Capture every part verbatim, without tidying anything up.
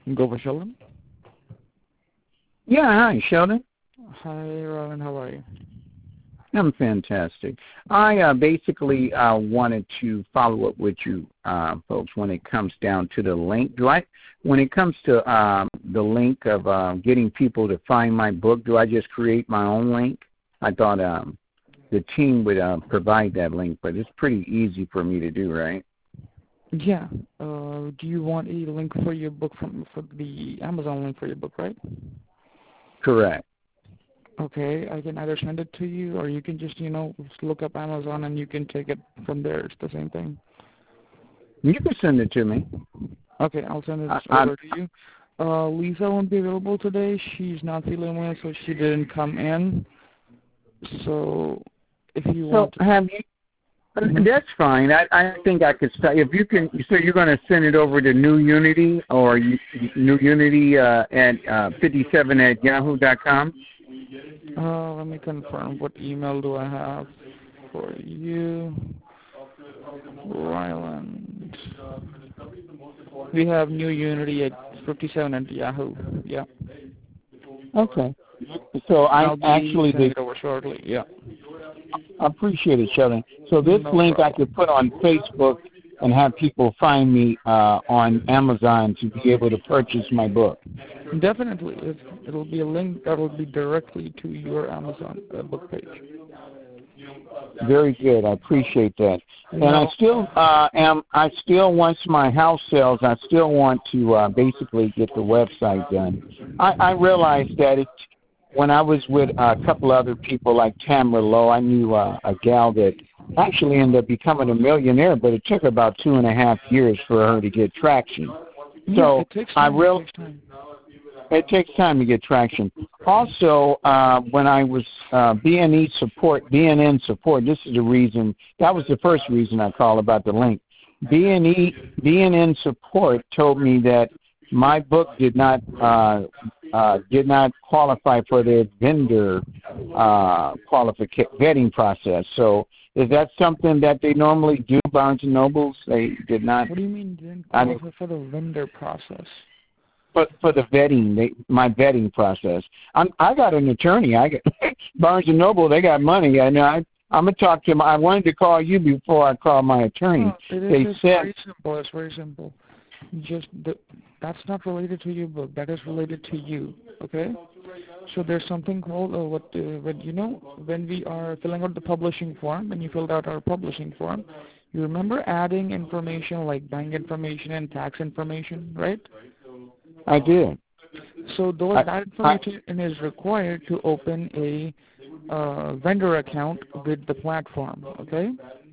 Go for Sheldon. Yeah, hi, Sheldon. Hi, Roland. How are you? I'm fantastic. I uh, basically uh, wanted to follow up with you uh, folks when it comes down to the link. Do I, when it comes to um, the link of uh, getting people to find my book, do I just create my own link? I thought um, the team would uh, provide that link, but it's pretty easy for me to do, right? Yeah. Uh, do you want a link for your book from for the Amazon link for your book, right? Correct. Okay, I can either send it to you, or you can just, you know, just look up Amazon and you can take it from there. It's the same thing. You can send it to me. Okay, I'll send it I, over to you. Uh, Lisa won't be available today. She's not feeling well, so she didn't come in. So if you so want to... have you? Mm-hmm. That's fine. I, I think I could start. If you can, so you're going to send it over to New Unity or New Unity uh, at uh, fifty-seven at yahoo dot com? Uh, let me confirm. What email do I have for you? Ryland. We have New Unity at fifty-seven at Yahoo. Yeah. Okay. So I I'll be actually sending did, it over shortly. Yeah. I appreciate it, Sheldon. So this No link problem. I could put on Facebook and have people find me uh, on Amazon to be able to purchase my book. Definitely. It, it'll be a link that will be directly to your Amazon uh, book page. Very good. I appreciate that. And No. I still uh, am. I still once my house sells, I still want to uh, basically get the website done. I, I realized that it, when I was with a couple other people like Tamara Lowe, I knew uh, a gal that actually ended up becoming a millionaire, but it took about two and a half years for her to get traction. Yeah, So it takes I time. real. It takes time. It takes time to get traction. Also, uh, when I was uh, B N E support, B N N support, this is the reason, that was the first reason I called about the link. B N E, B N N support told me that my book did not uh, uh, did not qualify for their vendor uh, qualification vetting process. So is that something that they normally do, Barnes and Nobles? They did not. What do you mean didn't I qualify mean, for the vendor process? For, for the vetting, they, my vetting process. I'm, I got an attorney. I got Barnes and Noble. They got money, and I, I'm gonna talk to them. I wanted to call you before I called my attorney. No, it is they it's said, very simple. It's very simple. Just the, that's not related to your book. That is related to you. Okay. So there's something called uh, what uh, when you know when we are filling out the publishing form. When you filled out our publishing form, you remember adding information like bank information and tax information, right? I did. So those, I, that information I, is required to open a uh, vendor account with the platform, okay?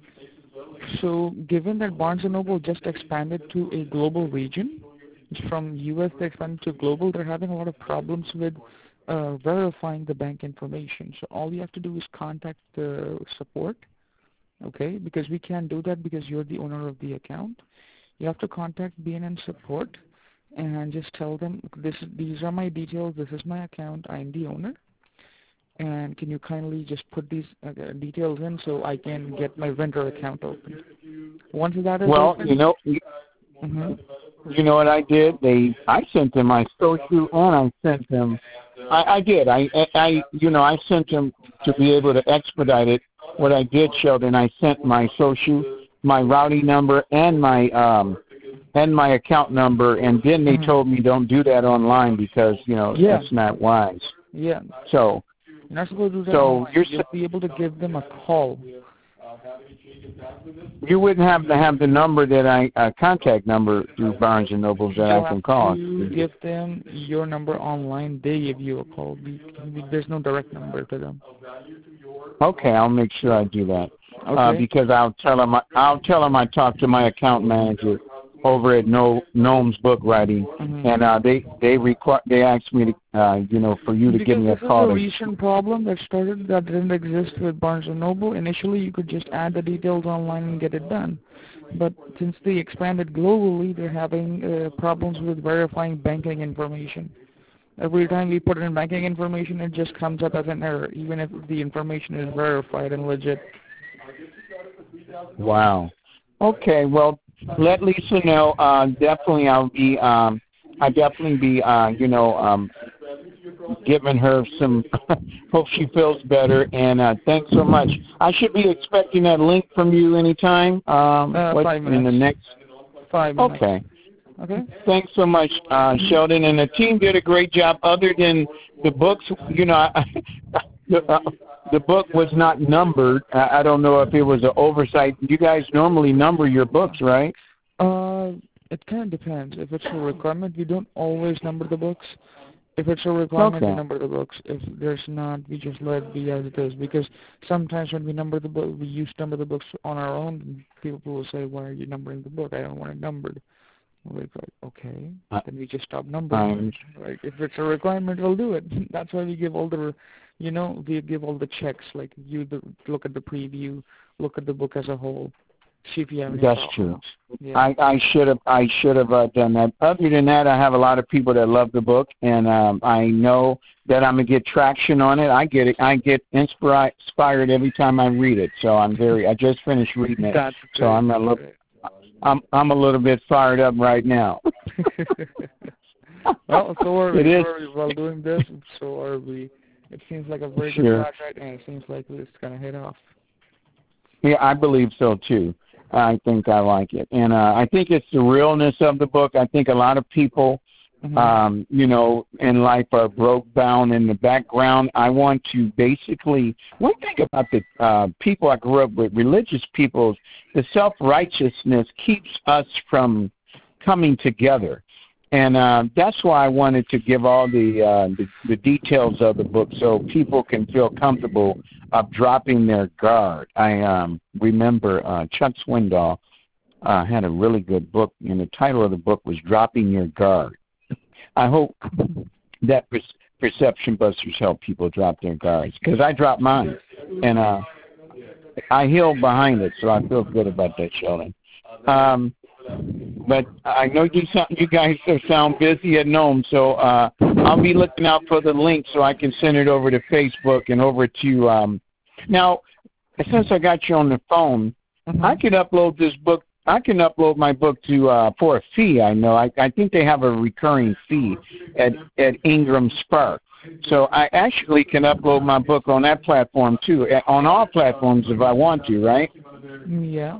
So given that Barnes and Noble just expanded to a global region, from U S they expanded to global, they're having a lot of problems with uh, verifying the bank information. So all you have to do is contact the support, okay? Because we can't do that because you're the owner of the account. You have to contact B N N support and just tell them, this, these are my details, this is my account, I'm the owner, and can you kindly just put these uh, details in so I can get my vendor account open. Once that is well, open, you know, you, mm-hmm. you know what I did? They, I sent them my social, and I sent them, I, I did, I, I, you know, I sent them to be able to expedite it. What I did, Sheldon, I sent my social, my routing number, and my, um, and my account number, and then they mm-hmm. told me don't do that online because, you know, yeah. that's not wise. Yeah. So, you're not supposed to do that so online. you're, You'll be able to give them a call. You wouldn't have to have the number that I, uh, contact number through Barnes and Noble that You'll I can call. You give them your number online. They give you a call. There's no direct number to them. Okay, I'll make sure I do that. Okay. Uh, because I'll tell them I'll tell them I talked to my account manager over at no, Gnome's Book Writing, mm-hmm. and uh, they they require they asked me to uh, you know for you to because give me a call. This is a recent problem that started that didn't exist with Barnes and Noble. Initially, you could just add the details online and get it done, but since they expanded globally, they're having uh, problems with verifying banking information. Every time we put in banking information, it just comes up as an error, even if the information is verified and legit. Wow. Okay, well, let Lisa know. Uh, definitely, I'll be um, I definitely be, uh, you know, um, giving her some. Hope she feels better. And uh, thanks so much. I should be expecting that link from you anytime. Um, Uh, what, five minutes. in the next. Five minutes. Okay. Okay. Thanks so much, uh, Sheldon. And the team did a great job. Other than the books, you know, I, the, uh, the book was not numbered. I, I don't know if it was an oversight. You guys normally number your books, right? Uh, it kind of depends. If it's a requirement, we don't always number the books. If it's a requirement, Okay. we number the books. If there's not, we just let it be as it is. Because sometimes when we number the book, we used to number the books on our own. And people will say, "Why are you numbering the book? I don't want it numbered." We're like, okay, Uh, then we just stop numbering. um, Like if it's a requirement, we'll do it. That's why we give all the, you know, we give all the checks. Like you the, look at the preview, look at the book as a whole. See if you have any That's problems. true. Yeah. I, I should have I should have uh, done that. Other than that, I have a lot of people that love the book, and um, I know that I'm gonna get traction on it. I get it. I get inspired inspired every time I read it. So I'm very. I just finished reading it. That's so great. I'm a little. I'm I'm a little bit fired up right now. Well, so are we. It is. So are we. While doing this, so are we. It seems like a very good Sure. project, and it seems like it's gonna hit off. Yeah, I believe so too. I think I like it, and uh, I think it's the realness of the book. I think a lot of people, Mm-hmm. um, you know, in life are broke down in the background. I want to basically one thing about the uh, people I grew up with, religious people, the self-righteousness keeps us from coming together. And uh, that's why I wanted to give all the, uh, the the details of the book so people can feel comfortable of dropping their guard. I um, remember uh, Chuck Swindoll uh, had a really good book, and the title of the book was Dropping Your Guard. I hope that per- Perception Busters help people drop their guards, because I dropped mine, and uh, I healed behind it, so I feel good about that, Sheldon. Um, But I know you sound, you guys sound busy at Nome, so uh, I'll be looking out for the link so I can send it over to Facebook and over to. Um, now, since I got you on the phone, Mm-hmm. I can upload this book. I can upload my book to uh, for a fee. I know. I, I think they have a recurring fee at at Ingram Spark. So I actually can upload my book on that platform too, on all platforms if I want to, right? Yeah.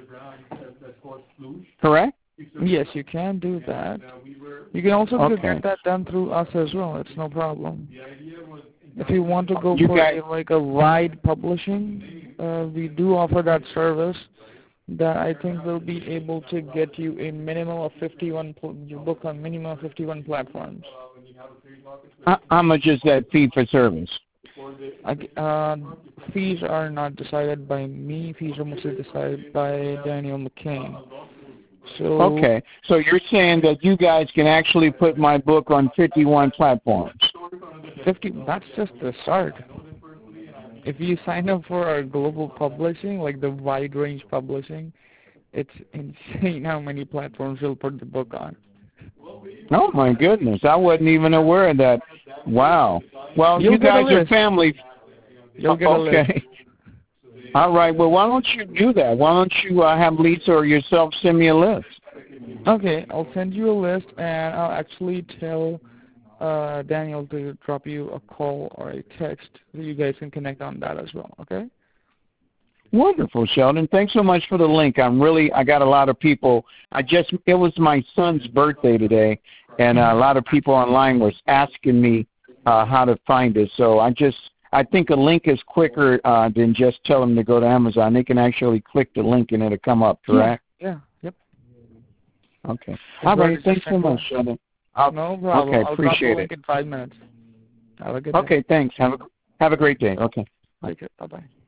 Correct? Yes, you can do that. You can also Okay. get that done through us as well. It's no problem. If you want to go You for guys- a, like a wide publishing, uh, we do offer that service. That I think will be able to get you a minimum of fifty-one pl- your book on minimum of fifty-one platforms. How, how much is that fee for service? I, uh, fees are not decided by me. Fees are mostly decided by Daniel McCain. So Okay, so you're saying that you guys can actually put my book on fifty-one platforms. fifty. That's just the start. If you sign up for our global publishing, like the wide range publishing, it's insane how many platforms you'll put the book on. Oh my goodness, I wasn't even aware of that. Wow. Well, You'll you get a guys are list. family. You'll get a list. Okay. All right. Well, why don't you do that? Why don't you uh, have Lisa or yourself send me a list? Okay, I'll send you a list, and I'll actually tell uh, Daniel to drop you a call or a text so you guys can connect on that as well, okay? Wonderful, Sheldon. Thanks so much for the link. I'm really, I got a lot of people. I just, it was my son's birthday today, and uh, a lot of people online was asking me uh, how to find it. So I just, I think a link is quicker uh, than just tell them to go to Amazon. They can actually click the link and it'll come up, correct? Yeah, yeah, yep. Okay. It's All very right. Thanks so simple. much, Sheldon. I'll, No problem. Okay, I'll appreciate drop the it. link in five minutes. Have a good Okay, day. thanks. Have a, have a great day. Okay. Take care. Bye-bye.